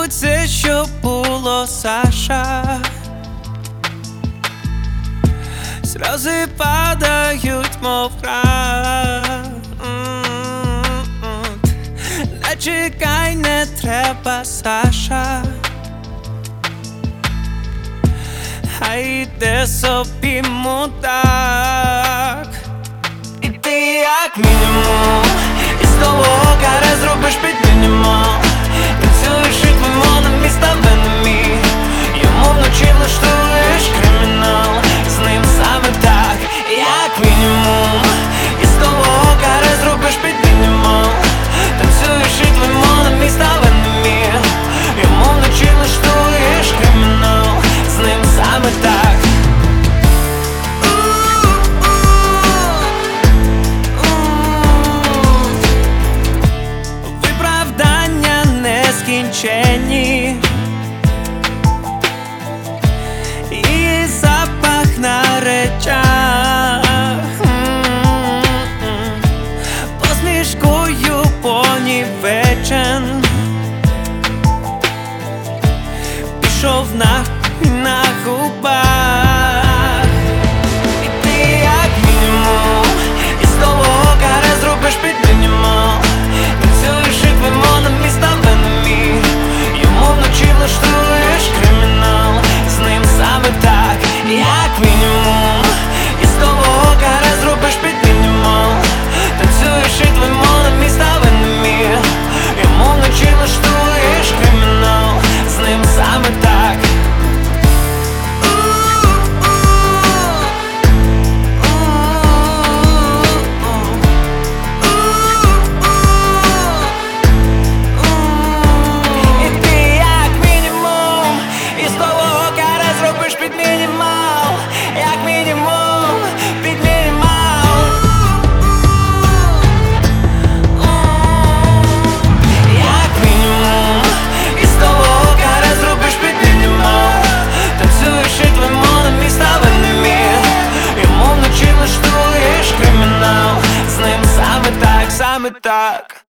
Мабуть, це що було, Саша. Сльози падають, мов град. Не чекай, не треба, Саша. Хай йде собі мудак. І ти як мінімум із того каре зробиш під мінімал. Танцюєш ритмом на міста венемі. Йому вночі влаштуєш кримінал. З ним саме так, як мінімум із того каре зробиш під мінімал. Танцюєш ритмом на міста венемі. Йому вночі влаштуєш кримінал. З ним саме так. Виправдання нескінченні. І запах на речах. Посмішкою понівечен. Пішов на губах. І ти як мінімум із того каре зробиш під мінімал. Танцюєш ритмом на міста венемі. Йому вночі влаштуєш кримінал. З ним саме так, як мінімум із того каре зробиш під мінімал. Танцюєш ритмом на міста венемі. Йому вночі влаштуєш кримінал. З ним саме так. І ти як мінімум із того каре зробиш під мінімал. Як мінімум під мінімал. Як мінімум із того каре зробиш під мінімал. Танцюєш ритмом на міста венемі. Йому вночі влаштуєш кримінал. З ним саме так, саме так.